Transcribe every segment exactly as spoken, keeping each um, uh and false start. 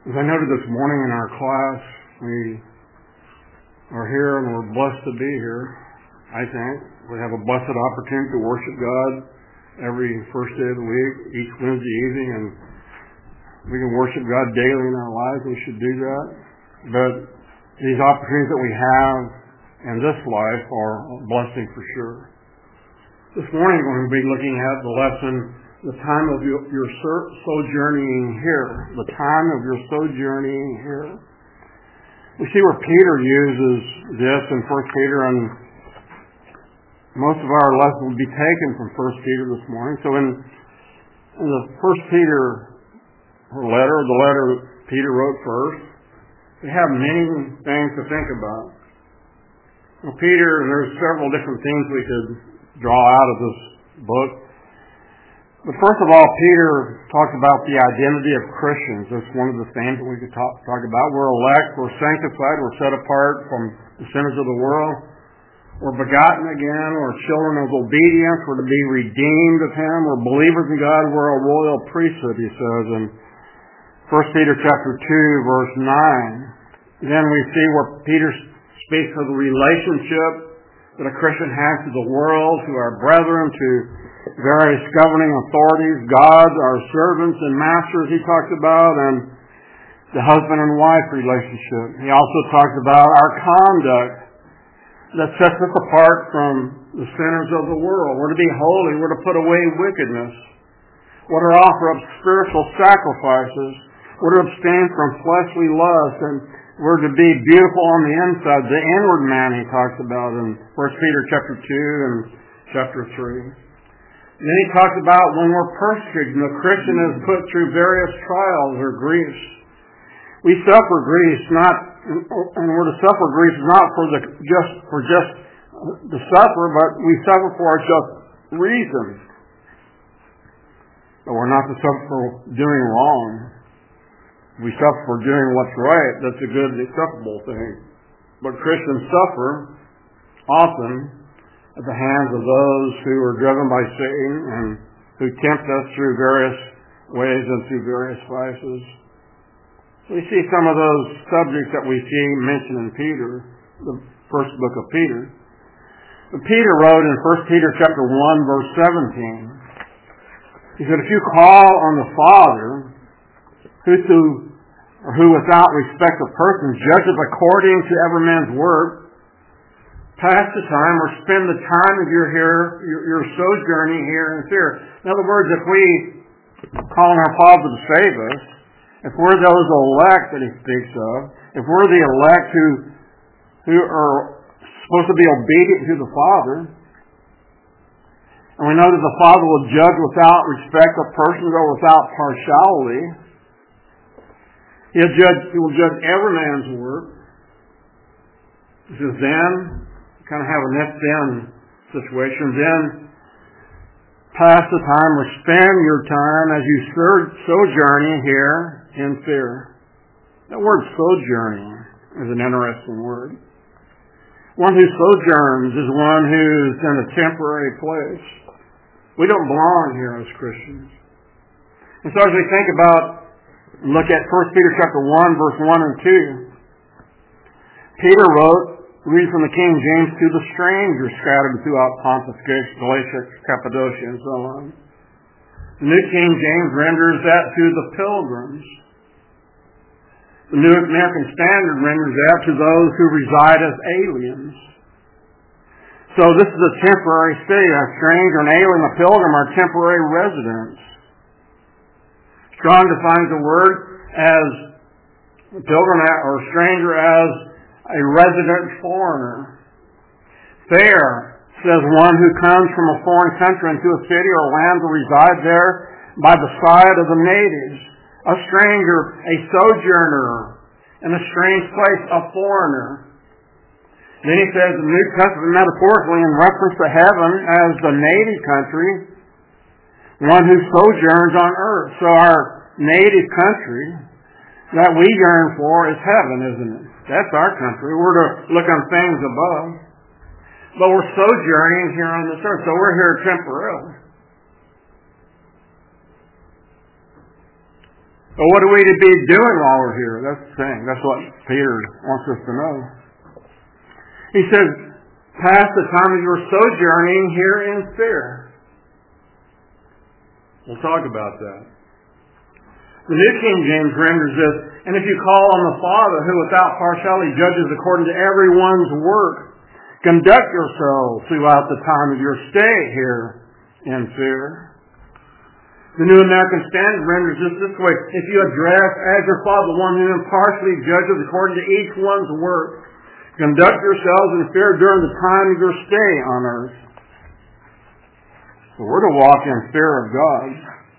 As I noted this morning in our class, we are here and we're blessed to be here, I think. We have a blessed opportunity to worship God every first day of the week, each Wednesday evening, and we can worship God daily in our lives. We should do that. But these opportunities that we have in this life are a blessing for sure. This morning we're going to be looking at the lesson, the time of your, your sojourning here. The time of your sojourning here. We see where Peter uses this in First Peter, and most of our lesson will be taken from First Peter this morning. So in, in the First Peter letter, the letter Peter wrote first, we have many things to think about. Well, Peter, there's several different things we could draw out of this book. But first of all, Peter talks about the identity of Christians. That's one of the things that we could talk, talk about. We're elect, we're sanctified, we're set apart from the sinners of the world. We're begotten again, we're children of obedience, we're to be redeemed of Him, we're believers in God, we're a royal priesthood, he says in First Peter chapter two, verse nine. Then we see where Peter speaks of the relationship that a Christian has to the world, to our brethren, to various governing authorities, gods, our servants and masters he talks about, and the husband and wife relationship. He also talks about our conduct that sets us apart from the sinners of the world. We're to be holy. We're to put away wickedness. We're to offer up spiritual sacrifices. We're to abstain from fleshly lust, and we're to be beautiful on the inside. The inward man he talks about in First Peter chapter two and chapter three. Then he talks about when we're persecuted, and the Christian is put through various trials or griefs. We suffer griefs not, and we're to suffer griefs not for the just for just the suffer, but we suffer for a just reason. But we're not to suffer for doing wrong. We suffer for doing what's right. That's a good, acceptable thing. But Christians suffer often at the hands of those who are driven by Satan and who tempt us through various ways and through various vices. We see some of those subjects that we see mentioned in Peter, the first book of Peter. But Peter wrote in First Peter chapter one, verse seventeen. He said, if you call on the Father, who through or who without respect of persons judges according to every man's work, pass the time or spend the time of your here, your, your sojourning here in fear. In other words, if we call on our Father to save us, if we're those elect that he speaks of, if we're the elect who who are supposed to be obedient to the Father, and we know that the Father will judge without respect of persons or without partiality, He'll judge, he will judge every man's work. He says, then, kind of have an if-then situation, then pass the time or spend your time as you sojourning here in fear. That word sojourning is an interesting word. One who sojourns is one who's in a temporary place. We don't belong here as Christians. And so as we think about look at First Peter chapter one, verse one and two. Peter wrote, read from the King James, to the strangers scattered throughout Pontus, Galatia, Cappadocia, and so on. The New King James renders that to the pilgrims. The New American Standard renders that to those who reside as aliens. So this is a temporary city. A stranger, an alien, a pilgrim are temporary residents. Strong defines the word as a pilgrim or stranger as a resident foreigner. Fair says one who comes from a foreign country into a city or land to reside there by the side of the natives. A stranger, a sojourner in a strange place, a foreigner. Then he says the New Testament metaphorically in reference to heaven as the native country, one who sojourns on earth. So our native country that we yearn for is heaven, isn't it? That's our country. We're to look on things above. But we're sojourning here on this earth, so we're here temporarily. But what are we to be doing while we're here? That's the thing. That's what Peter wants us to know. He says, pass the time of your sojourning here in fear. We'll talk about that. The New King James renders this, and if you call on the Father, who without partiality judges according to everyone's work, conduct yourselves throughout the time of your stay here in fear. The New American Standard renders this this way. If you address as your Father the one who impartially judges according to each one's work, conduct yourselves in fear during the time of your stay on earth. So we're to walk in fear of God.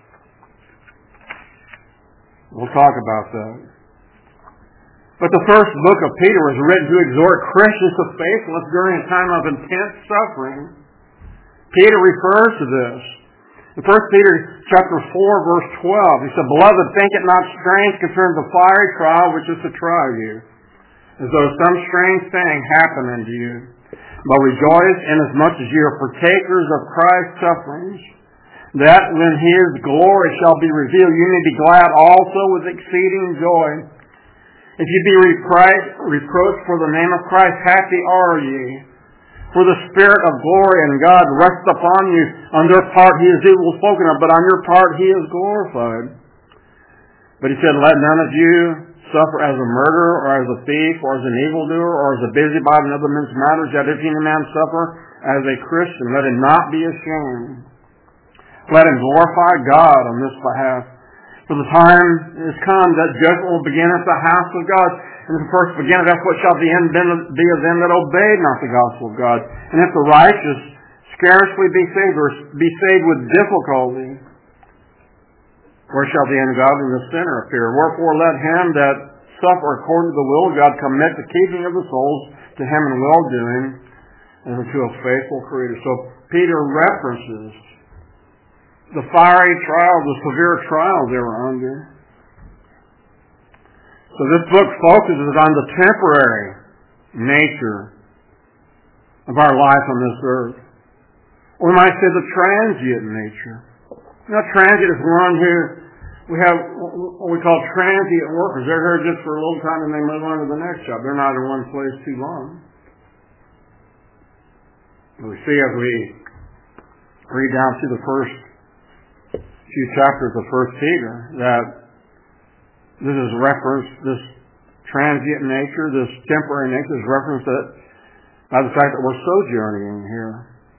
We'll talk about that. But the first book of Peter was written to exhort Christians to faithfulness during a time of intense suffering. Peter refers to this. In First Peter chapter four, verse twelve, he said, Beloved, think it not strange concerning the fiery trial which is to try you, as though some strange thing happened unto you. But rejoice inasmuch as ye are partakers of Christ's sufferings, that when His glory shall be revealed, you may be glad also with exceeding joy. If ye be repri- reproached for the name of Christ, happy are ye. For the Spirit of glory and God rests upon you. On their part He is evil spoken of, but on your part He is glorified. But He said, Let none of you suffer as a murderer, or as a thief, or as an evildoer, or as a busybody in other men's matters, yet if any man suffer as a Christian, let him not be ashamed. Let him glorify God on this behalf. For the time is come that judgment will begin at the house of God. And if the first beginneth, that's what shall the end be of them that obeyed not the gospel of God. And if the righteous scarcely be saved, or be saved with difficulty, where shall the ungodly and the sinner appear? Wherefore let him that suffer according to the will of God commit the keeping of the souls to Him in well-doing and to a faithful Creator. So Peter references the fiery trial, the severe trial they were under. So this book focuses on the temporary nature of our life on this earth. Or we might say the transient nature. You know, transient is one who we have what we call transient workers. They're here just for a little time and they move on to the next job. They're not in one place too long. We see as we read down through the first few chapters of First Peter that this is referenced, this transient nature, this temporary nature is referenced by the fact that we're sojourning here.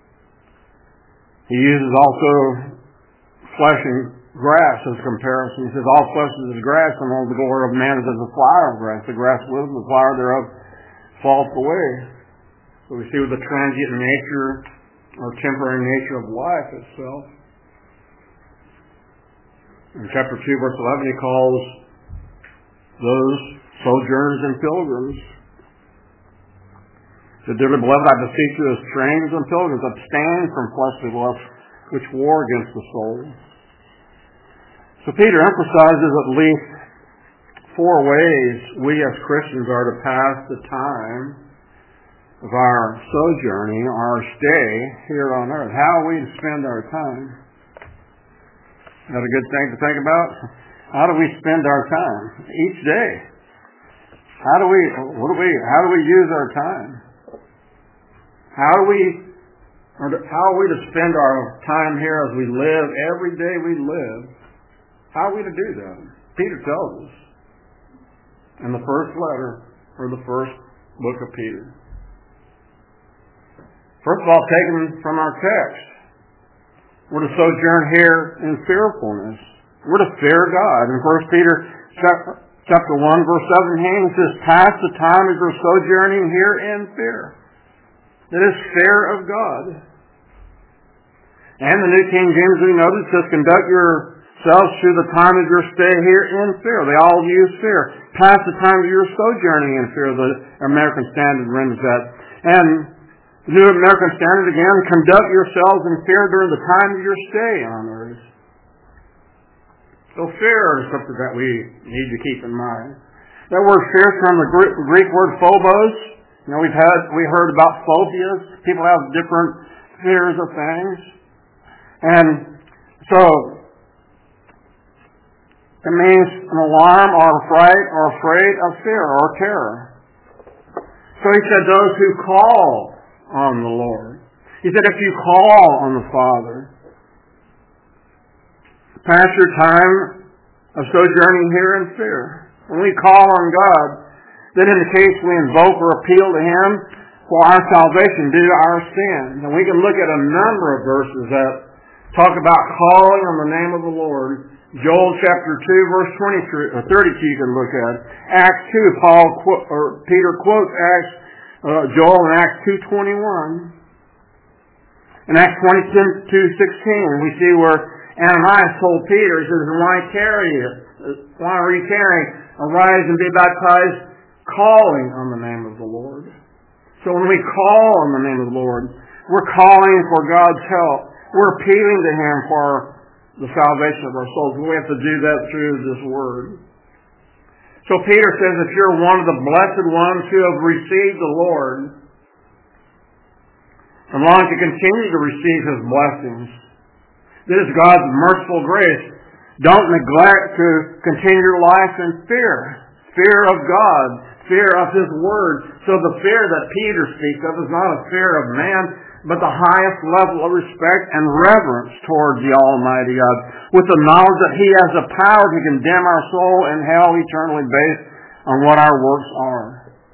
He uses also flesh and grass as a comparison. He says, all flesh is as grass, and all the glory of man is as a flower of grass. The grass withers, the flower thereof falleth away. So we see with the transient nature or temporary nature of life itself. In chapter two, verse eleven, he calls those sojourners and pilgrims. So, dearly beloved, I beseech you as strangers and pilgrims, abstain from fleshly lusts which war against the soul. So Peter emphasizes at least four ways we as Christians are to pass the time of our sojourning, our stay here on earth. How are we to spend our time? Is that a good thing to think about? How do we spend our time each day? How do we, what do we, how do we use our time? How do we, or how are we to spend our time here as we live, every day we live? How are we to do that? Peter tells us in the first letter, or the first book of Peter. First of all, taken from our text, we're to sojourn here in fearfulness. We're to fear God. In First Peter chapter one, verse seventeen, it says, pass the time of your sojourning here in fear. That is fear of God. And the New King James, we notice, says, conduct yourselves through the time of your stay here in fear. They all use fear. Pass the time of your sojourning in fear. The American Standard renders that. And the New American Standard again, conduct yourselves in fear during the time of your stay on earth. So fear is something that we need to keep in mind. That word fear is from the Greek word phobos. You know, we've had, we heard about phobias. People have different fears of things. And so, It means an alarm or a fright or afraid of fear or terror. So he said those who call on the Lord. He said if you call on the Father, pass your time of sojourning here in fear. When we call on God, that indicates we invoke or appeal to Him for our salvation due to our sins. And we can look at a number of verses that talk about calling on the name of the Lord. Joel chapter two, verse twenty-three, or thirty-two you can look at. Acts two, Paul or Peter quotes Acts, uh, Joel in Acts two twenty-one. In Acts twenty-two sixteen, we see where Ananias told Peter, he says, why tarry you? Why are you tarrying? Arise and be baptized, calling on the name of the Lord. So when we call on the name of the Lord, we're calling for God's help. We're appealing to Him for the salvation of our souls. We have to do that through this Word. So Peter says, if you're one of the blessed ones who have received the Lord and long to continue to receive His blessings, this is God's merciful grace. Don't neglect to continue your life in fear. Fear of God. Fear of His Word. So the fear that Peter speaks of is not a fear of man, but the highest level of respect and reverence towards the Almighty God, with the knowledge that He has the power to condemn our soul in hell eternally based on what our works are.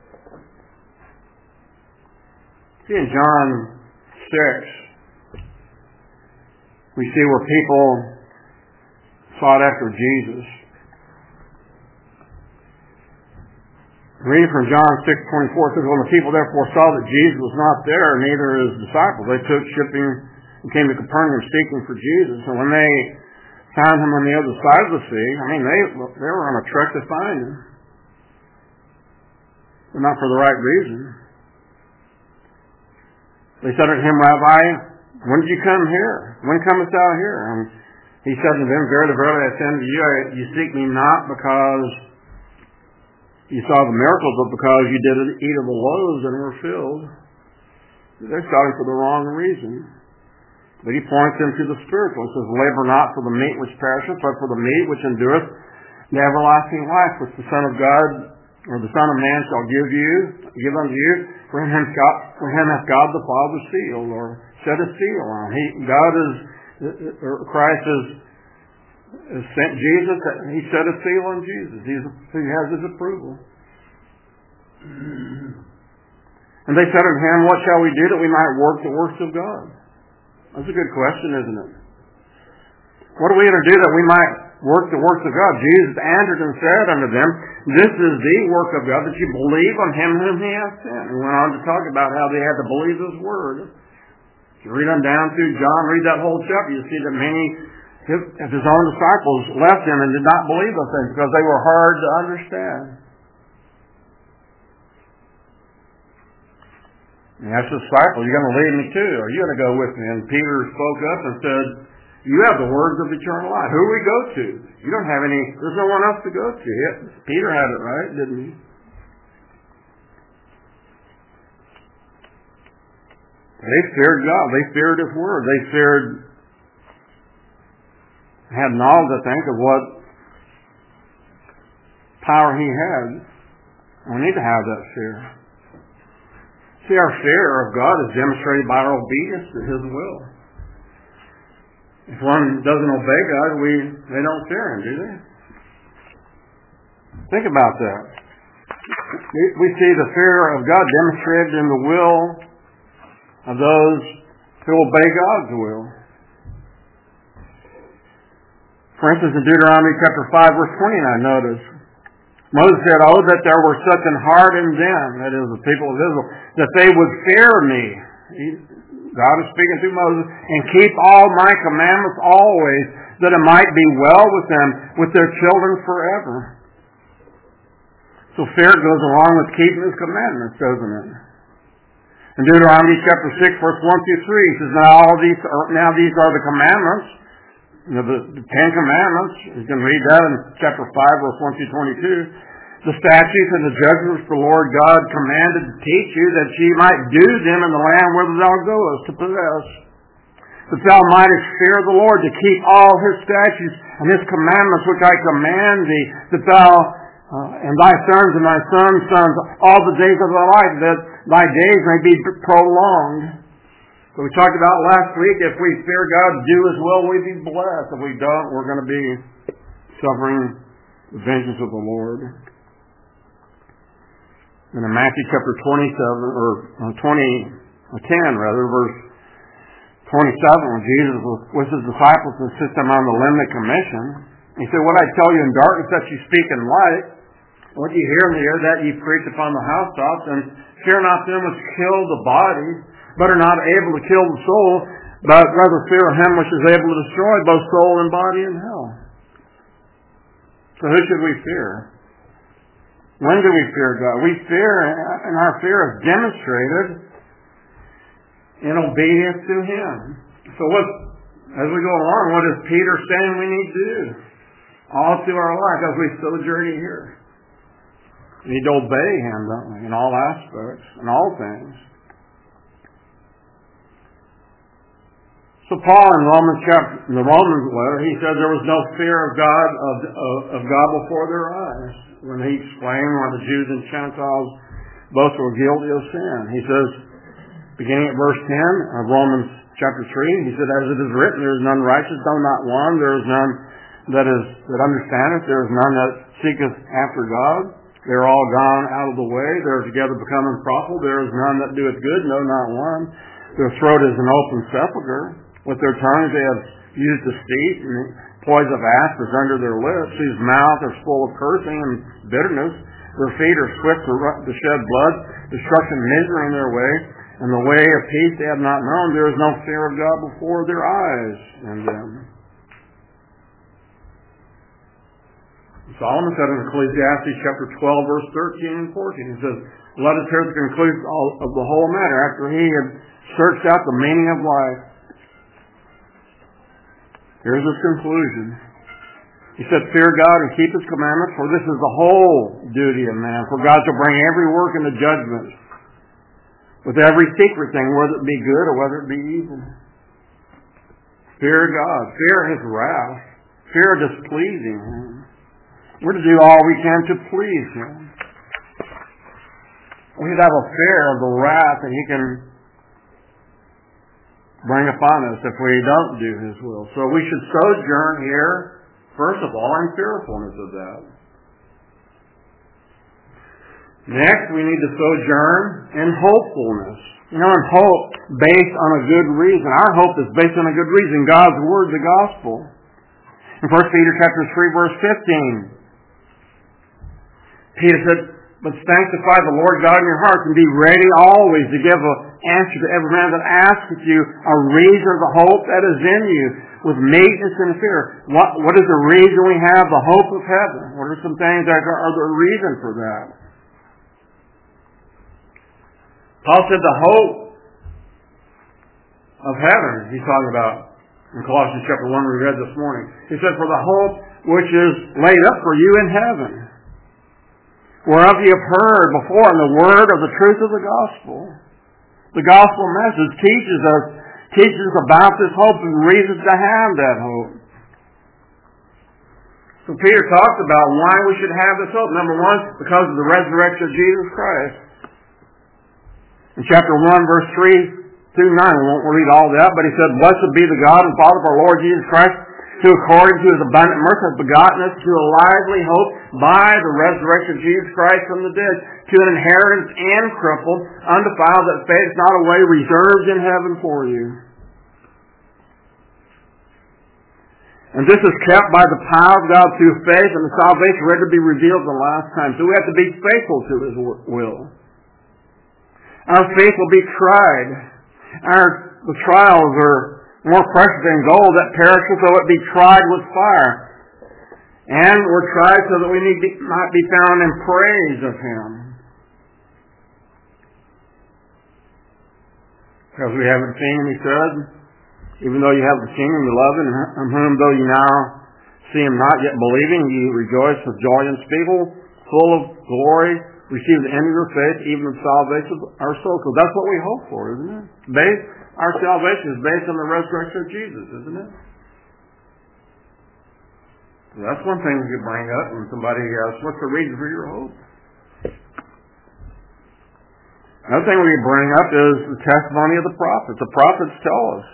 See, in John six, we see where people sought after Jesus. Reading from John six twenty-four, it says, when the people therefore saw that Jesus was not there, neither his disciples, they took shipping and came to Capernaum seeking for Jesus. And when they found Him on the other side of the sea, I mean, they, they were on a trek to find Him. But not for the right reason. They said unto Him, Rabbi, when did you come here? When comest thou here? And He said unto them, verily, verily, I say unto you, you seek me not because you saw the miracles, but because you did eat of the loaves and were filled. They're starting for the wrong reason. But He points them to the spiritual. He says, labor not for the meat which perisheth, but for the meat which endureth the everlasting life, which the Son of God, or the Son of Man shall give you, give unto you, for him hath God, for him hath God the Father sealed, or set a seal on. He, God is, or Christ is, is sent Jesus, He set a seal on Jesus. He's, He has His approval. And they said unto Him, what shall we do that we might work the works of God? That's a good question, isn't it? What are we going to do that we might work the works of God? Jesus answered and said unto them, this is the work of God, that you believe on Him whom He hath sent. And went on to talk about how they had to believe His word. If you read on down through John, read that whole chapter, you see that many of His own disciples left Him and did not believe those things because they were hard to understand. And asked the disciples, you're going to lead me too? Are you going to go with me? And Peter spoke up and said, you have the words of eternal life. Who do we go to? You don't have any, there's no one else to go to. Peter had it right, didn't he? They feared God. They feared His word. They feared, had knowledge, I think, of what power He had. We need to have that fear. See, our fear of God is demonstrated by our obedience to His will. If one doesn't obey God, we they don't fear Him, do they? Think about that. We, we see the fear of God demonstrated in the will of those who obey God's will. For instance, in Deuteronomy chapter five, verse twenty-nine, notice, Moses said, oh, that there were such an heart in them, that is, the people of Israel, that they would fear me. He, God is speaking through Moses, and keep all my commandments always, that it might be well with them, with their children forever. So fear goes along with keeping His commandments, doesn't it? In Deuteronomy chapter six, verse one through three, he says, now, all these are, now these are the commandments, you know, the, the Ten Commandments. You can read that in chapter five, verse one through twenty-two. The statutes and the judgments the Lord God commanded to teach you, that ye might do them in the land whither thou goest to possess. that thou mightest fear the Lord, to keep all his statutes and his commandments which I command thee, that thou uh, and thy sons and thy sons' sons all the days of thy life, that thy days may be prolonged. So we talked about last week, if we fear God, do as well, we be blessed. If we don't, we're going to be suffering the vengeance of the Lord. And in Matthew chapter twenty-seven, or twenty, ten rather, verse twenty-seven, when Jesus was with his disciples and sent them on the Limit Commission, he said, what I tell you in darkness that you speak in light, what you hear in the air that you preach upon the housetops, and fear not them which kill the body, but are not able to kill the soul, but rather fear him which is able to destroy both soul and body in hell. So who should we fear? When do we fear God? We fear, and our fear is demonstrated in obedience to him. So what, as we go along, what is Peter saying we need to do? All through our life as we sojourn here. We need to obey him, don't we? In all aspects, in all things. So Paul in Romans chapter, in the Romans letter, he said there was no fear of God of, of, of God before their eyes. When he explained why the Jews and Gentiles both were guilty of sin. He says, beginning at verse ten of Romans chapter three, he said, as it is written, there is none righteous, no, not one. There is none that is that understandeth. There is none that seeketh after God. They are all gone out of the way. They are together become unprofitable. There is none that doeth good, no, not one. Their throat is an open sepulchre. With their tongues they have used deceit, and poison of asp is under their lips, whose mouth is full of cursing and bitterness. Their feet are swift to shed blood, destruction, misery in their way, and the way of peace they have not known. There is no fear of God before their eyes in them. Solomon said in Ecclesiastes chapter twelve, verse thirteen and fourteen, he says, let us hear the conclusion of the whole matter after he had searched out the meaning of life. Here's his conclusion. He said, fear God and keep his commandments, for this is the whole duty of man. For God shall bring every work into judgment, with every secret thing, whether it be good or whether it be evil. Fear God. Fear his wrath. Fear displeasing him. We're to do all we can to please him. We should have a fear of the wrath that he can bring upon us if we don't do his will. So we should sojourn here, first of all, in fearfulness of that. Next, we need to sojourn in hopefulness. You know, in hope based on a good reason. Our hope is based on a good reason. God's Word, the Gospel. In First Peter chapter three, verse fifteen, Peter said, but sanctify the Lord God in your hearts, and be ready always to give an answer to every man that asketh you a reason of the hope that is in you, with meekness and fear. What, what is the reason we have the hope of heaven? What are some things that are, are the reason for that? Paul said the hope of heaven, he's talking about in Colossians chapter one we read this morning. He said, for the hope which is laid up for you in heaven, whereof ye have heard before in the word of the truth of the gospel. The gospel message teaches us, teaches us about this hope and reasons to have that hope. So Peter talked about why we should have this hope. Number one, because of the resurrection of Jesus Christ. In chapter one, verse three through nine, we won't read all that, but he said, blessed be the God and Father of our Lord Jesus Christ, who according to his abundant mercy has begotten us to a lively hope by the resurrection of Jesus Christ from the dead, to an inheritance incorruptible, undefiled, that fadeth not away, reserved in heaven for you. And this is kept by the power of God through faith, and the salvation ready to be revealed in the last time. So we have to be faithful to his will. Our faith will be tried. Our the trials are more precious than gold that perishes, though it be tried with fire. And we're tried so that we need be, might be found in praise of him. Because we haven't seen him, he said, even though you have the King and you love him, on whom though you now see him not yet believing, you rejoice with joy unspeakable, full of glory, receive the end of your faith, even the salvation of our soul. So that's what we hope for, isn't it? Based Our salvation is based on the resurrection of Jesus, isn't it? So that's one thing we could bring up when somebody asks, what's the reason for your hope? Another thing we can bring up is the testimony of the prophets. The prophets tell us.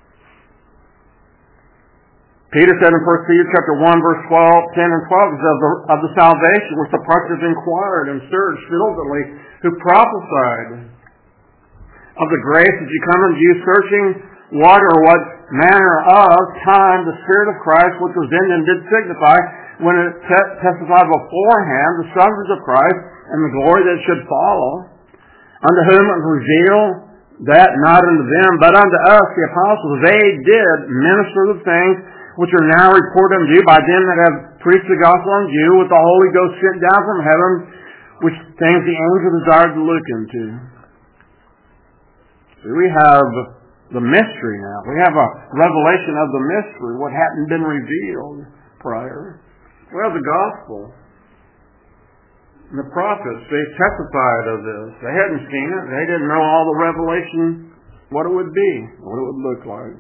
Peter said in First Peter chapter one, verse twelve, ten and twelve, it says, of the, of the salvation which the prophets inquired and searched diligently, who prophesied of the grace that you come unto you, searching what or what manner of time the Spirit of Christ which was in them did signify, when it te- testified beforehand the sufferings of Christ and the glory that should follow, unto whom it was revealed that not unto them, but unto us the apostles, they did minister the things which are now reported unto you by them that have preached the gospel unto you, with the Holy Ghost sent down from heaven, which things the angel desired to look into. So we have the mystery now. We have a revelation of the mystery, what hadn't been revealed prior. We have the gospel. And the prophets, they testified of this. They hadn't seen it. They didn't know all the revelation, what it would be, what it would look like.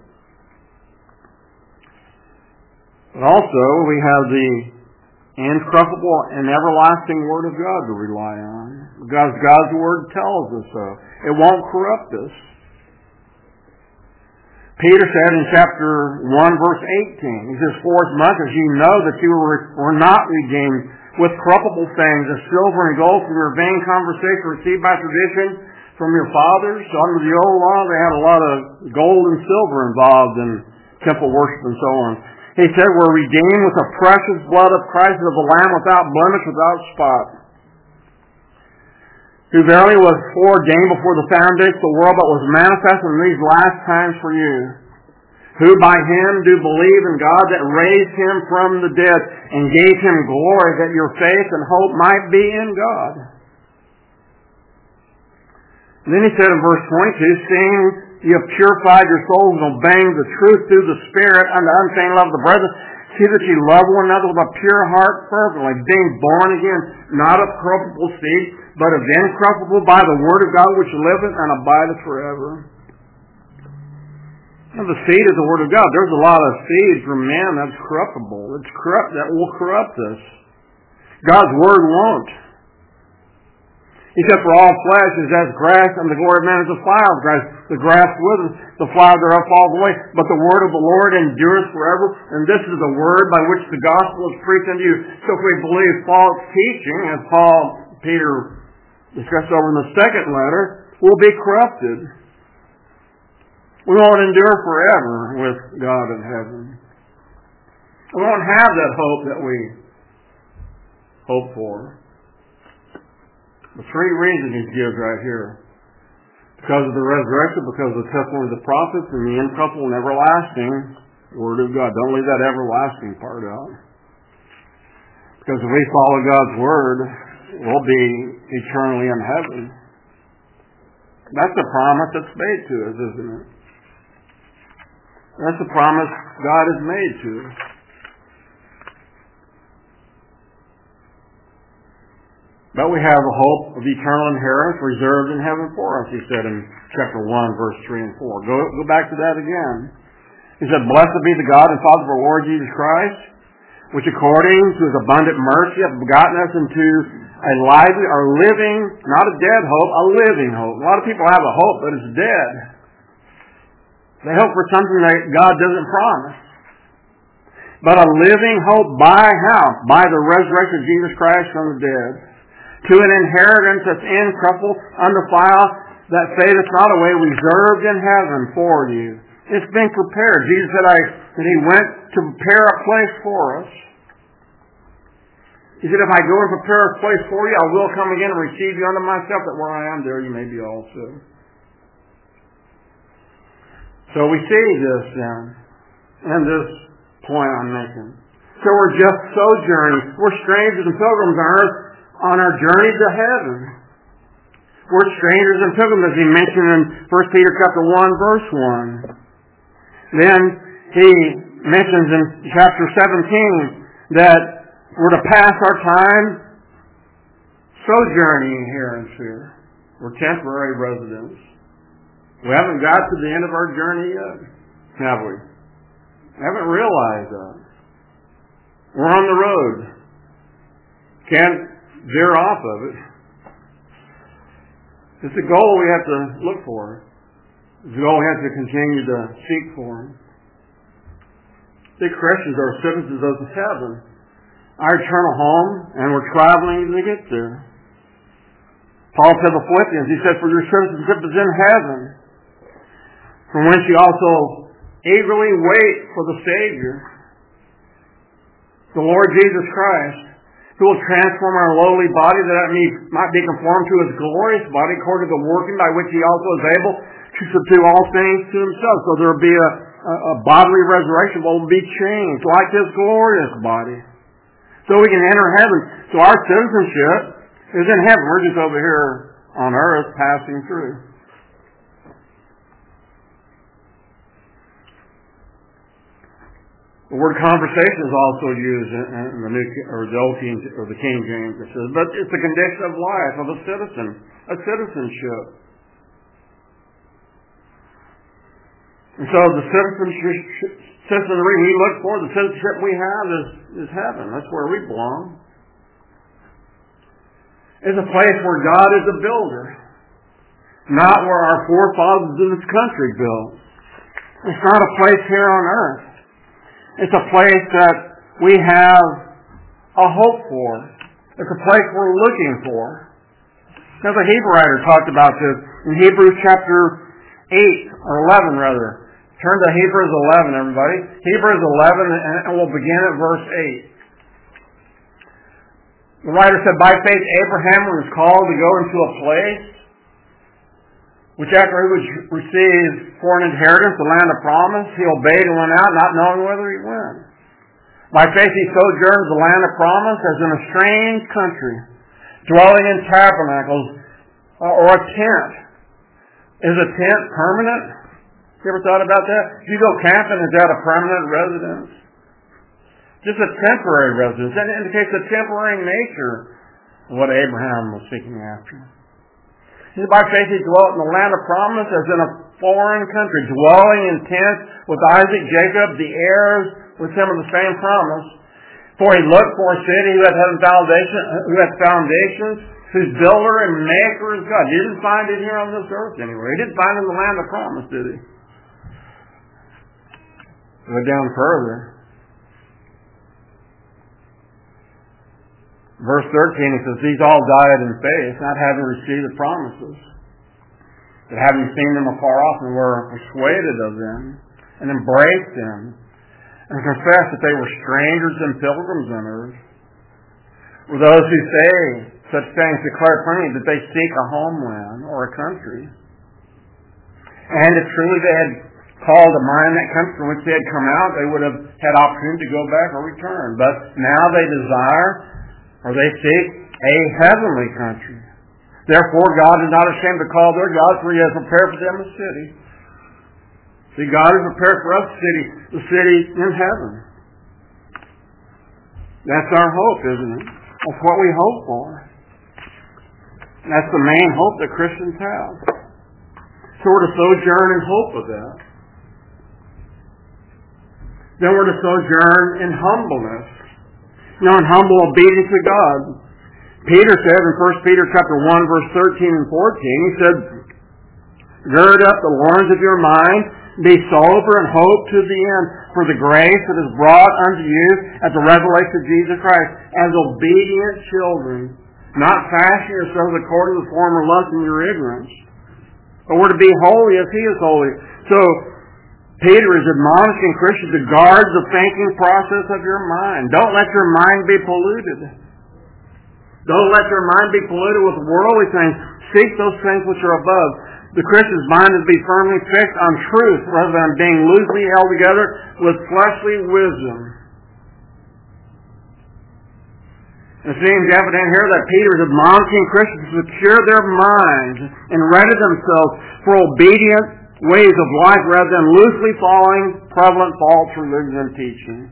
But also, we have the incorruptible and everlasting Word of God to rely on. Because God's Word tells us so. It won't corrupt us. Peter said in chapter one, verse eighteen, he says, for as much as you know that you were, were not redeemed with corruptible things, as silver and gold from your vain conversation received by tradition from your fathers. So under the old law, they had a lot of gold and silver involved in temple worship and so on. He said, we're redeemed with the precious blood of Christ, of the Lamb, without blemish, without spot, who verily was foreordained before the foundation of the world, but was manifest in these last times for you, who by him do believe in God, that raised him from the dead, and gave him glory, that your faith and hope might be in God. And then he said in verse twenty-two, seeing you have purified your souls in obeying the truth through the Spirit unto unfeigned love of the brethren, see that you love one another with a pure heart fervently, being born again, not of corruptible seed, but of incorruptible by the word of God, which liveth and abideth forever. And the seed is the word of God. There's a lot of seed from man that's corruptible. It's corrupt, that will corrupt us. God's word won't. He said, for all flesh is as grass, and the glory of man is a flower of grass. The grass withers, the flower thereof falls away, but the word of the Lord endures forever. And this is the word by which the gospel is preached unto you. So if we believe false teaching, as Paul, Peter discussed over in the second letter, we'll be corrupted. We won't endure forever with God in heaven. We won't have that hope that we hope for. The three reasons he gives right here. Because of the resurrection, because of the testimony of the prophets, and the incorruptible and everlasting Word of God. Don't leave that everlasting part out. Because if we follow God's Word, we'll be eternally in heaven. That's the promise that's made to us, isn't it? That's the promise God has made to us. But we have a hope of eternal inheritance reserved in heaven for us, he said in chapter one, verse three and four. Go, go back to that again. He said, blessed be the God and Father of our Lord Jesus Christ, which according to his abundant mercy hath begotten us into a lively or living, not a dead hope, a living hope. A lot of people have a hope, but it's dead. They hope for something that God doesn't promise. But a living hope by how? By the resurrection of Jesus Christ from the dead. To an inheritance that's incorruptible, undefiled, that fadeth not away, reserved in heaven for you. It's been prepared. Jesus said I, that he went to prepare a place for us. He said, if I go and prepare a place for you, I will come again and receive you unto myself, that where I am, there you may be also. So we see this then, and this point I'm making. So we're just sojourners. We're strangers and pilgrims on earth, on our journey to heaven. We're strangers and pilgrims, as he mentioned in First Peter chapter one, verse one. Then he mentions in chapter seventeen that we're to pass our time sojourning here and here. We're temporary residents. We haven't got to the end of our journey yet, have we? We haven't realized that. We're on the road. Can't veer off of it. It's a goal we have to look for. It's a goal we have to continue to seek for. The Christians are citizens of heaven, our eternal home, and we're traveling to get there. Paul said to the Philippians, he said, for your citizenship is in heaven, from whence you also eagerly wait for the Savior, the Lord Jesus Christ, who will transform our lowly body that it might be conformed to His glorious body according to the working by which He also is able to subdue all things to Himself. So there will be a, a, a bodily resurrection that will be changed like His glorious body. So we can enter heaven. So our citizenship is in heaven. We're just over here on earth passing through. The word conversation is also used in the New or the Old King or the King James. It says, but it's a condition of life of a citizen, a citizenship. And so the citizenship, citizenry we look for, the citizenship we have is, is heaven. That's where we belong. It's a place where God is a builder, not where our forefathers in this country built. It's not a place here on earth. It's a place that we have a hope for. It's a place we're looking for. Now the Hebrew writer talked about this in Hebrews chapter eight, or eleven rather. Turn to Hebrews eleven, everybody. Hebrews eleven, and we'll begin at verse eight. The writer said, by faith Abraham was called to go into a place which after he would receive for an inheritance the land of promise, he obeyed and went out, not knowing whither he went. By faith he sojourned in the land of promise as in a strange country, dwelling in tabernacles or a tent. Is a tent permanent? You ever thought about that? If you go camping, is that a permanent residence? Just a temporary residence. That indicates the temporary nature of what Abraham was seeking after. By faith he dwelt in the land of promise as in a foreign country, dwelling in tents with Isaac, Jacob, the heirs with him of the same promise. For he looked for a city who had foundation, who had foundations, whose builder and maker is God. He didn't find it here on this earth anywhere. He didn't find it in the land of promise, did he? Go down further. Verse thirteen, it says, these all died in faith, not having received the promises, but having seen them afar off and were persuaded of them, and embraced them, and confessed that they were strangers and pilgrims on earth. For those who say such things declare plainly that they seek a homeland or a country. And if truly they had called to mind that country from which they had come out, they would have had opportunity to go back or return. But now they desire or they seek a heavenly country. Therefore God is not ashamed to call their God, for He has prepared for them a city. See, God has prepared for us a city, the city in heaven. That's our hope, isn't it? That's what we hope for. That's the main hope that Christians have. So we're to sojourn in hope of that. Then we're to sojourn in humbleness. You know, in humble obedience to God. Peter said in First Peter chapter one, verse thirteen and fourteen, he said, gird up the loins of your mind, be sober and hope to the end for the grace that is brought unto you at the revelation of Jesus Christ as obedient children, not fashioning yourselves according to the former lust in your ignorance. But we're to be holy as He is holy. So, Peter is admonishing Christians to guard the thinking process of your mind. Don't let your mind be polluted. Don't let your mind be polluted with worldly things. Seek those things which are above. The Christian's mind is to be firmly fixed on truth rather than being loosely held together with fleshly wisdom. It seems evident here that Peter is admonishing Christians to secure their minds and ready themselves for obedience ways of life rather than loosely following prevalent false religion and teaching.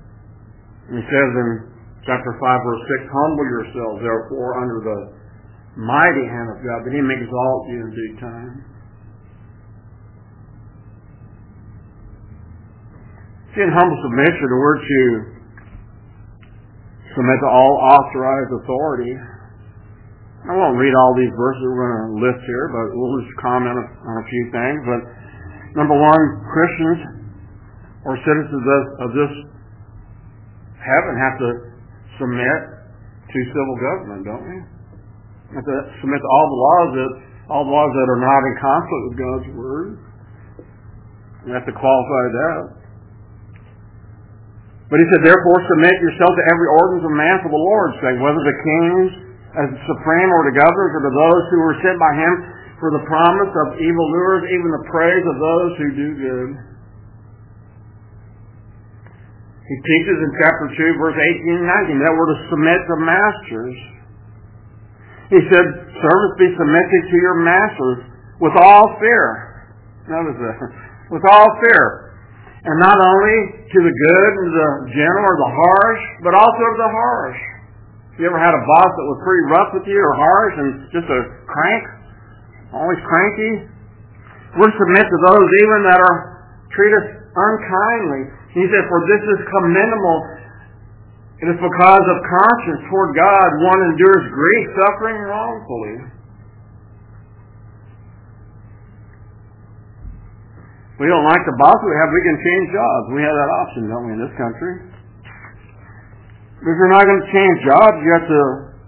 He says in chapter five, verse six, humble yourselves, therefore, under the mighty hand of God, that He may exalt you in due time. See, in humble submission, we're to submit to all authorized authority. I won't read all these verses we're going to list here, but we'll just comment on a few things. But number one, Christians or citizens of, of this heaven have to submit to civil government, don't we? We have to submit to all the laws that all the laws that are not in conflict with God's word. We have to qualify that. But he said, therefore, submit yourself to every ordinance of man for the Lord's sake, whether to kings as supreme or to governors or to those who were sent by him for the promise of evildoers, even the praise of those who do good. He teaches in chapter two, verse eighteen and nineteen, that we're to submit to masters. He said, servants, be submitted to your masters with all fear. Notice that. With all fear. And not only to the good and the gentle or the harsh, but also to the harsh. You ever had a boss that was pretty rough with you or harsh and just a crank? Always cranky? We're to submit to those even that are treat us unkindly. He said, for this is commendable. It is because of conscience toward God one endures grief, suffering wrongfully. We don't like the boss we have, we can change jobs. We have that option, don't we, in this country? If you're not going to change jobs, you have to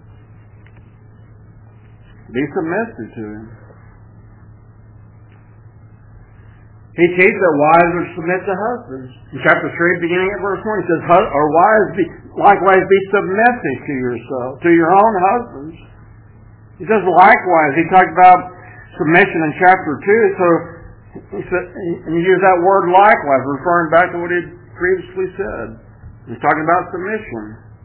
be submissive to him. He teaches that wives are to submit to husbands. In chapter three, beginning at verse one, he says, or wives, be, likewise be submissive to yourself, to your own husbands. He says, likewise. He talked about submission in chapter two, so he said, and he used that word likewise, referring back to what he previously said. He's talking about submission.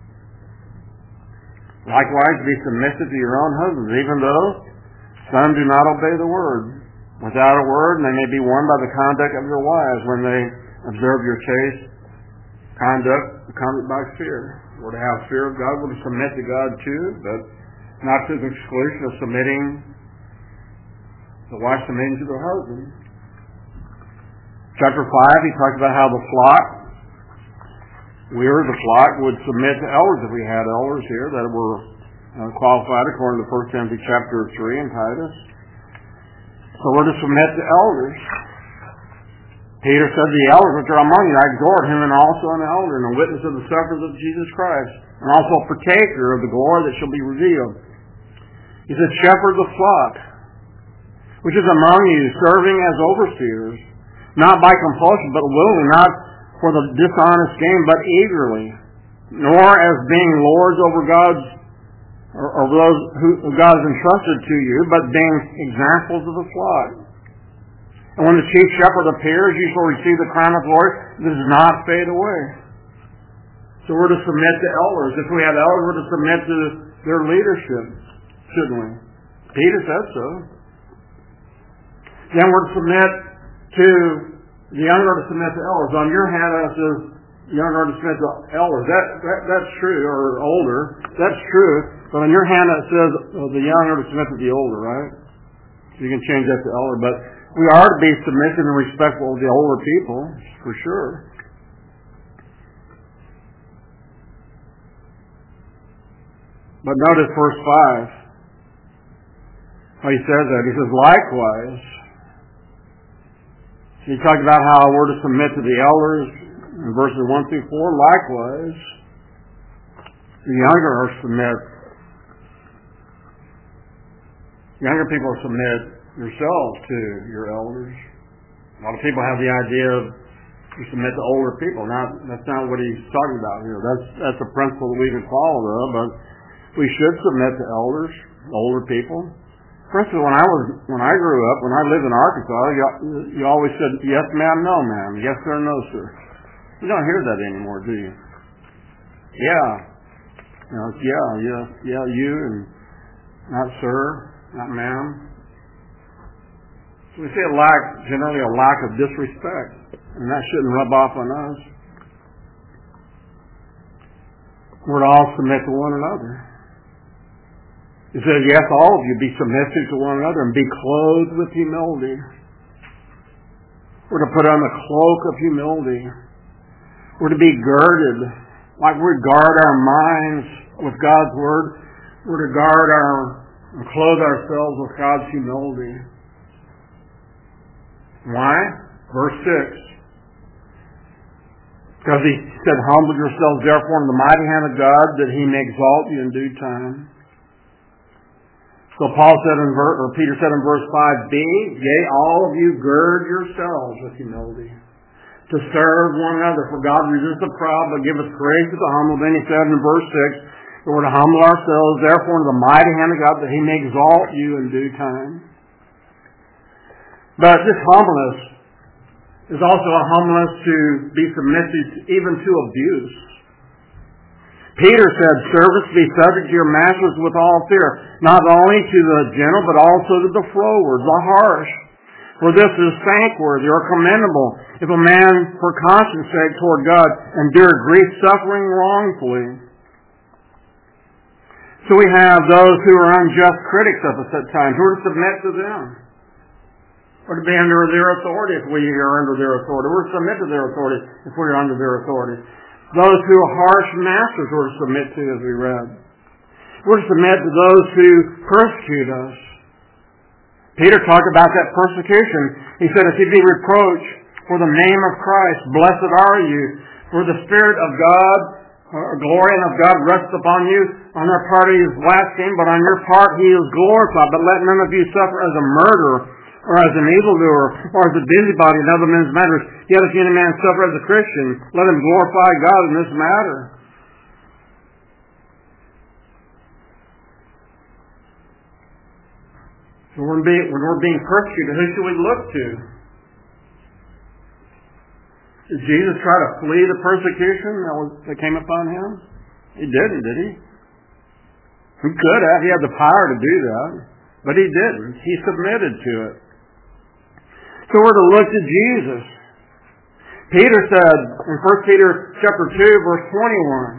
Likewise, be submissive to your own husbands, even though some do not obey the word. Without a word, and they may be won by the conduct of your wives when they observe your chaste conduct, conduct by fear. We're to have fear of God. We're to submit to God too, but not to the exclusion of submitting, the wife submitting to the husband. Chapter five, he talks about how the flock, we are the flock, would submit to elders if we had elders here that were uh, qualified according to First Timothy chapter three and Titus. So we're to submit to elders. Peter said, the elders which are among you, I exhort him and also an elder and a witness of the sufferings of Jesus Christ, and also a partaker of the glory that shall be revealed. He said, shepherd the flock, which is among you, serving as overseers, not by compulsion, but willingly, not for the dishonest gain, but eagerly, nor as being lords over God's, or, or those who, who God has entrusted to you, but being examples of the flock. And when the chief shepherd appears, you shall receive the crown of glory that does not fade away. So we're to submit to elders. If we have elders, we're to submit to their leadership, shouldn't we? Peter says so. Then we're to submit to the younger to submit to elders. On your hand it says younger to submit to elders. That, that that's true, or older. That's true. But on your hand it says uh, the younger to submit to the older, right? So you can change that to elder. But we are to be submissive and respectful of the older people, for sure. But notice verse five. How he says that. He says, likewise. He talked about how we're to submit to the elders in verses one through four. Likewise, the younger are to submit. Younger people are to submit yourselves to your elders. A lot of people have the idea of you submit to older people. Not, that's not what he's talking about here. That's that's a principle that we can follow, though. But we should submit to elders, older people. For instance, when I was when I grew up, when I lived in Arkansas, you, you always said yes, ma'am, no, ma'am, yes, sir, no, sir. You don't hear that anymore, do you? Yeah, you know, it's yeah, yeah, yeah, you, and not sir, not ma'am. So we see a lack, generally a lack of disrespect, and that shouldn't rub off on us. We're to all submit to one another. He says, yes, all of you be submissive to one another and be clothed with humility. We're to put on the cloak of humility. We're to be girded, like we guard our minds with God's Word. We're to guard our, and clothe ourselves with God's humility. Why? Verse six. Because he said, humble yourselves therefore in the mighty hand of God, that he may exalt you in due time. So Paul said in verse, or Peter said in verse five, be, yea, all of you gird yourselves with humility, to serve one another. For God resists the proud, but giveth grace to the humble. Then he said in verse six, that we're to humble ourselves, therefore, in the mighty hand of God, that he may exalt you in due time. But this humbleness is also a humbleness to be submissive even to abuse. Peter said, servants, be subject to your masters with all fear, not only to the gentle, but also to the froward, the harsh. For this is thankworthy or commendable, if a man for conscience sake toward God endure grief, suffering wrongfully. So we have those who are unjust critics of us at times, who are to submit to them, or to be under their authority if we are under their authority. We're to submit to their authority if we're under their authority. Those who are harsh masters we're to submit to, as we read. We're to submit to those who persecute us. Peter talked about that persecution. He said, if you be reproached for the name of Christ, blessed are you, for the Spirit of God, or glory of God rests upon you. On their part he is blasphemed, but on your part he is glorified. But let none of you suffer as a murderer, or as an evildoer, or as a busybody in other men's matters. Yet if any man suffer as a Christian, let him glorify God in this matter. So when we're being persecuted, who should we look to? Did Jesus try to flee the persecution that, was, that came upon him? He didn't, did he? He could have. He had the power to do that. But he didn't. He submitted to it. So we're to look to Jesus. Peter said in First Peter chapter two, verse twenty-one,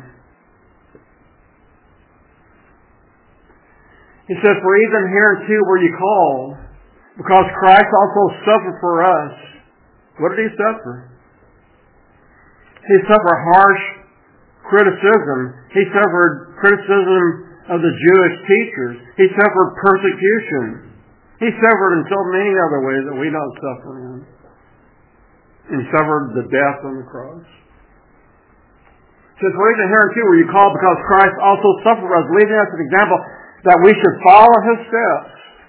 he says, for even hereunto were ye called, because Christ also suffered for us. What did he suffer? He suffered harsh criticism. He suffered criticism of the Jewish teachers. He suffered persecution. He suffered in so many other ways that we don't suffer in. And he suffered the death on the cross. It says, for even hereunto were you called, because Christ also suffered for us, leaving us an example that we should follow his steps.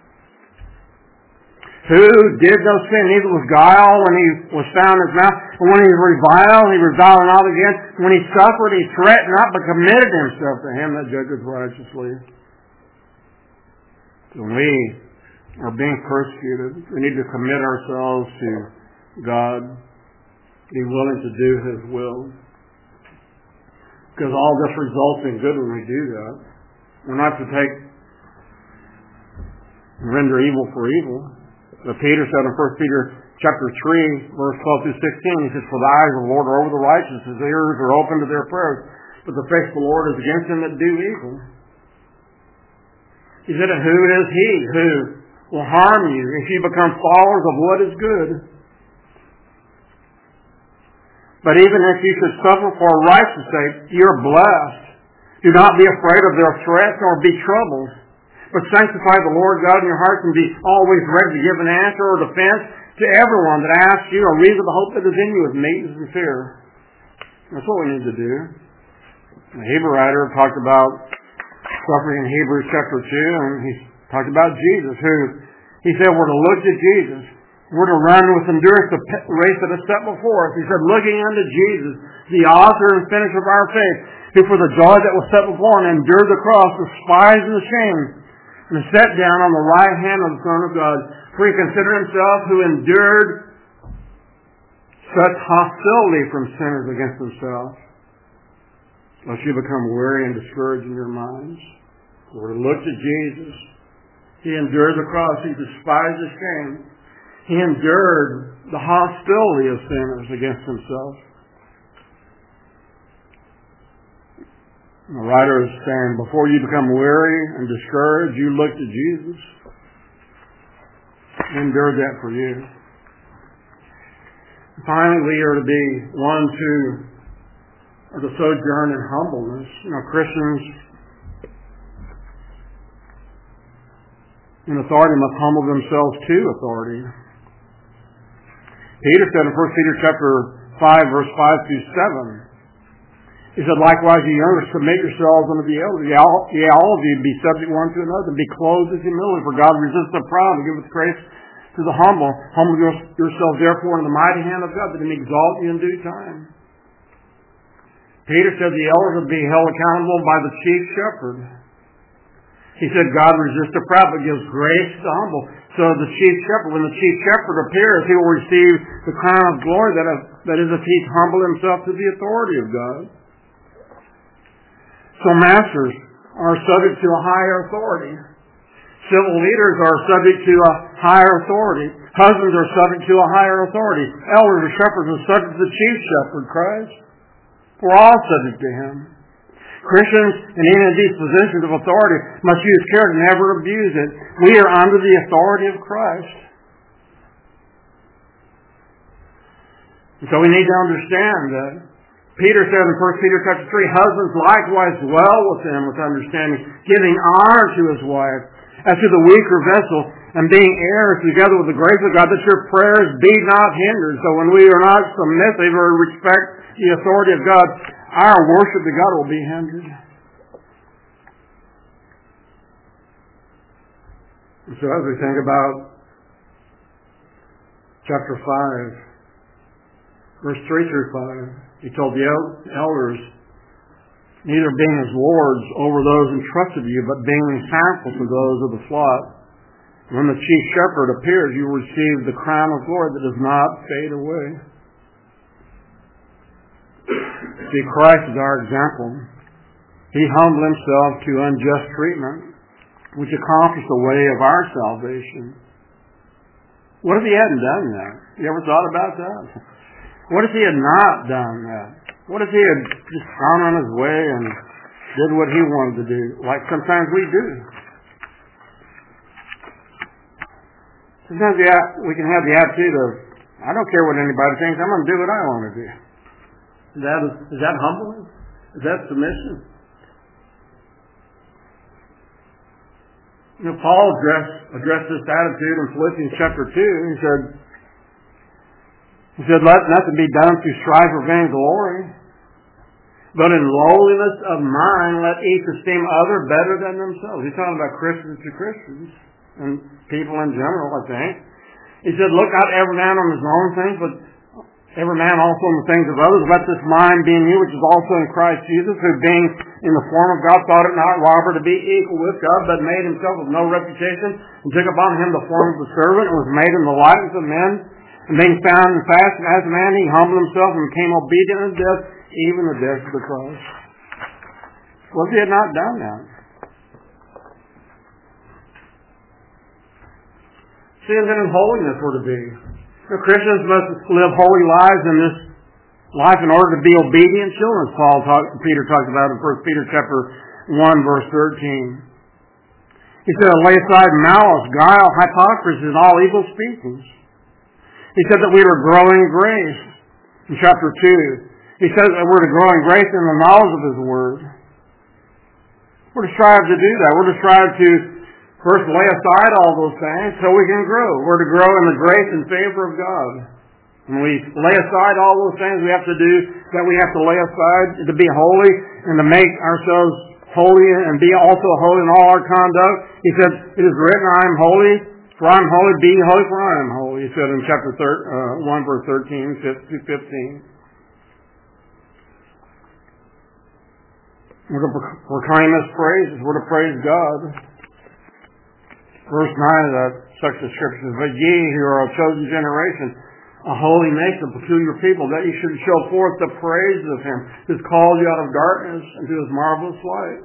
Who did no sin, neither was guile when he was found in his mouth. And when he reviled, he reviled not again. When he suffered, he threatened not, but committed himself to him that judges righteously. So when we are being persecuted, we need to commit ourselves to God, be willing to do his will. Because all this results in good when we do that. We're not to take render evil for evil. But Peter said in First Peter chapter three, verse twelve through sixteen, he says, for the eyes of the Lord are over the righteous, his ears are open to their prayers, but the face of the Lord is against them that do evil. He said, and who is he who will harm you if you become followers of what is good? But even if you should suffer for righteousness' sake, you're blessed. Do not be afraid of their threats, nor be troubled. But sanctify the Lord God in your hearts, and be always ready to give an answer or defense to everyone that asks you a reason of the hope that is in you with meekness and fear. That's what we need to do. The Hebrew writer talked about suffering in Hebrews chapter two, and he talked about Jesus, who he said we're to look to Jesus. We're to run with endurance the race that is set before us. He said, looking unto Jesus, the author and finisher of our faith, who for the joy that was set before him endured the cross, despised the shame, and sat down on the right hand of the throne of God. For he considered himself who endured such hostility from sinners against himself, lest you become weary and discouraged in your minds. We're to look to Jesus. He endured the cross. He despised the shame. He endured the hostility of sinners against himself. The writer is saying, before you become weary and discouraged, you look to Jesus. He endured that for you. And finally, we are to be ones who are to sojourn in humbleness. You know, Christians in authority must humble themselves to authority. Peter said in First Peter chapter five, verse five through seven, he said, likewise, you youngers, submit yourselves unto the elders. Yea, all, yea, all of you be subject one to another, and be clothed with humility. For God resists the proud, and giveth grace to the humble. Humble yourselves, therefore, in the mighty hand of God, that He may exalt you in due time. Peter said the elders would be held accountable by the chief shepherd. He said God resists the proud, but gives grace to the humble. So the chief shepherd, when the chief shepherd appears, he will receive the crown of glory that, that is if he's humbled himself to the authority of God. So masters are subject to a higher authority. Civil leaders are subject to a higher authority. Husbands are subject to a higher authority. Elders or shepherds are subject to the chief shepherd, Christ. We're all subject to Him. Christians in any of these positions of authority must use care to never abuse it. We are under the authority of Christ. And so we need to understand that Peter said in First Peter chapter three, husbands likewise dwell with them with understanding, giving honor to his wife, as to the weaker vessel, and being heirs together with the grace of God, that your prayers be not hindered. So when we are not submissive or respect the authority of God, our worship to God will be hindered. And so as we think about chapter five, verse three through five, he told the elders, neither being as lords over those entrusted to you, but being thankful to those of the flock. When the chief shepherd appears, you will receive the crown of glory that does not fade away. See, Christ is our example. He humbled himself to unjust treatment, which accomplished the way of our salvation. What if he hadn't done that? You ever thought about that? What if he had not done that? What if he had just gone on his way and did what he wanted to do, like sometimes we do? Sometimes we can have the attitude of, I don't care what anybody thinks, I'm going to do what I want to do. Is that, is that humbling? Is that submission? You know, Paul addressed, addressed this attitude in Philippians chapter two. He said, He said, let nothing be done through strife or vainglory, but in lowliness of mind let each esteem other better than themselves. He's talking about Christians to Christians and people in general, I think. He said, look not every man on his own things, but every man also on the things of others. Let this mind be in you, which is also in Christ Jesus, who being in the form of God thought it not robbery to be equal with God, but made himself of no reputation, and took upon him the form of a servant, and was made in the likeness of men. And being found in fashion as a man, he humbled himself and became obedient unto death, even the death of the cross. What if he had not done that? See, and then in holiness we're to be. The Christians must live holy lives in this life in order to be obedient children, as Paul talk, Peter talks about in First Peter chapter one, verse thirteen. He said, lay aside malice, guile, hypocrisy, and all evil speakings. He said that we were growing grace in chapter two. He says that we're to grow in grace in the knowledge of His Word. We're to strive to do that. We're to strive to first lay aside all those things so we can grow. We're to grow in the grace and favor of God. When we lay aside all those things we have to do, that we have to lay aside to be holy and to make ourselves holy and be also holy in all our conduct. He said, it is written, I am holy, for I am holy, be holy, for I am holy. He said in chapter one, verse thirteen to fifteen. We're to proclaim His praises. We're to praise God. Verse nine of that section of Scripture says, but ye who are a chosen generation, a holy nation, a peculiar people, that ye should show forth the praises of Him who has called you out of darkness into His marvelous light.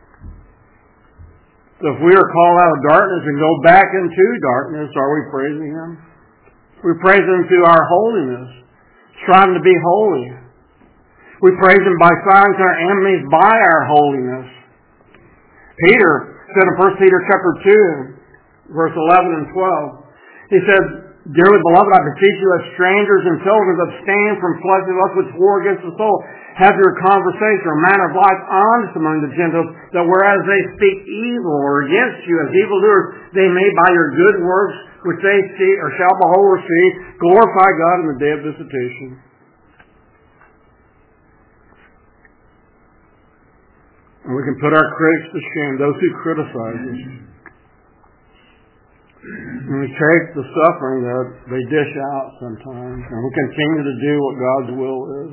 So if we are called out of darkness and go back into darkness, are we praising Him? We praise Him through our holiness, striving to be holy. We praise Him by silencing our enemies by our holiness. Peter said in First Peter chapter two, verse eleven and twelve, he said, "Dearly beloved, I beseech you as strangers and pilgrims, abstain from fleshly lusts which war against the soul. Have your conversation or manner of life honest among the Gentiles, that whereas they speak evil or against you as evildoers, they may by your good works which they see or shall behold or see, glorify God in the day of visitation." And we can put our critics to shame, those who criticize us. And we take the suffering that they dish out sometimes, and we continue to do what God's will is.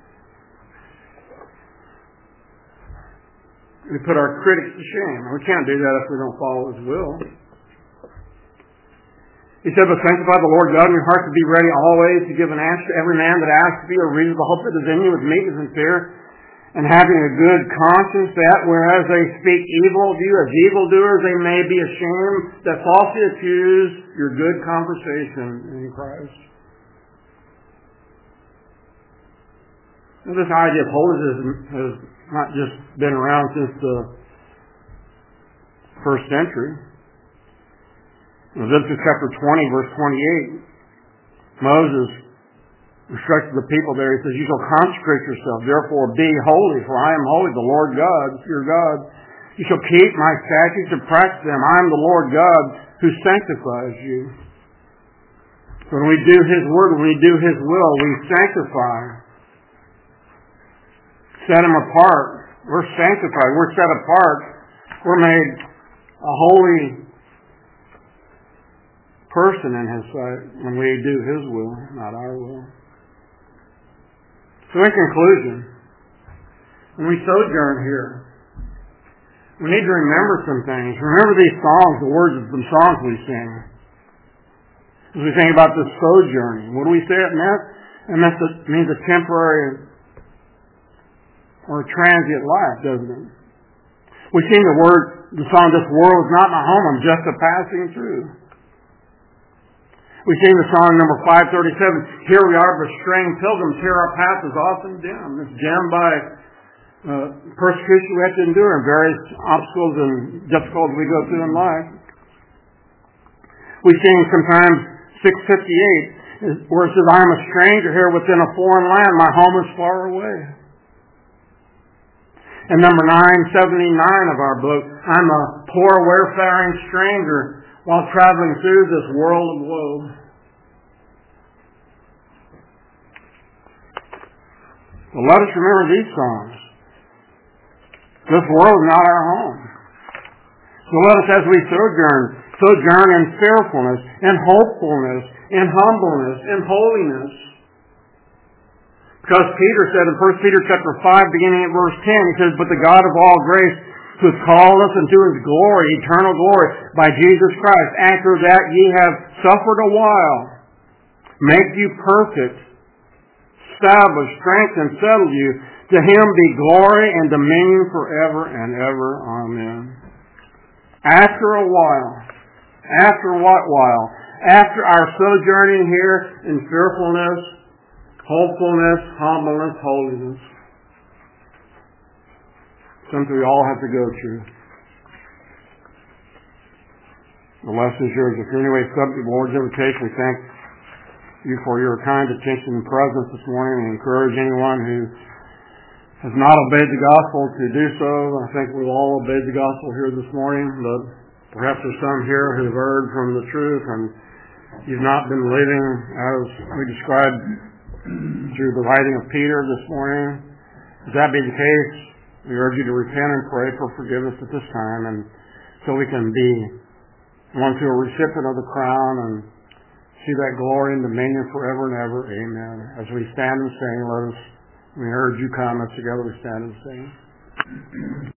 We put our critics to shame. We can't do that if we don't follow His will. He said, "But sanctify the Lord God in your hearts, to be ready always to give an answer to every man that asks of you a reasonable hope that is in you with meekness and fear, and having a good conscience, that whereas they speak evil of you as evildoers, they may be ashamed that falsely accuse your good conversation in Christ." Now, this idea of holiness has not just been around since the first century. In Leviticus chapter twenty, verse twenty-eight, Moses instructed the people there. He says, "You shall consecrate yourself, therefore be holy, for I am holy, the Lord God, your God. You shall keep my statutes and practice them. I am the Lord God who sanctifies you." When we do His word, when we do His will, we sanctify. Set Him apart. We're sanctified. We're set apart. We're made a holy person in His sight when we do His will, not our will. So in conclusion, when we sojourn here, we need to remember some things. Remember these songs, the words of the songs we sing. As we think about this sojourning, what do we say it meant? It meant it means a temporary or a transient life, doesn't it? We sing the word, the song, "This world is not my home, I'm just a passing through." We sing the song number five thirty-seven, "Here we are but straying pilgrims, here our path is often dim." It's dimmed by uh, persecution we have to endure and various obstacles and difficulties we go through in life. We sing sometimes six fifty-eight, where it says, "I am a stranger here within a foreign land, my home is far away." And number nine seventy-nine of our book, "I'm a poor wayfaring stranger while traveling through this world of woe." Well, let us remember these songs. This world is not our home. So let us, as we sojourn, sojourn in fearfulness, in hopefulness, in humbleness, in holiness. Because Peter said in First Peter chapter five, beginning at verse ten, he says, "But the God of all grace, who has called us into His glory, eternal glory, by Jesus Christ, after that ye have suffered a while, make you perfect, establish, strengthen, settle you. To Him be glory and dominion forever and ever. Amen." After a while, after what while? After our sojourning here in fearfulness, hopefulness, humbleness, holiness. Something we all have to go through. The lesson is yours. If you're anyway subject to the Lord's invitation, we thank you for your kind attention and presence this morning, and encourage anyone who has not obeyed the gospel to do so. I think we've all obeyed the gospel here this morning, but perhaps there's some here who've heard from the truth and you've not been living as we described through the writing of Peter this morning. If that be the case, we urge you to repent and pray for forgiveness at this time, and so we can be ones who are recipient of the crown and see that glory and dominion forever and ever. Amen. As we stand and sing, let us, we urge you come. Let's together we stand and sing.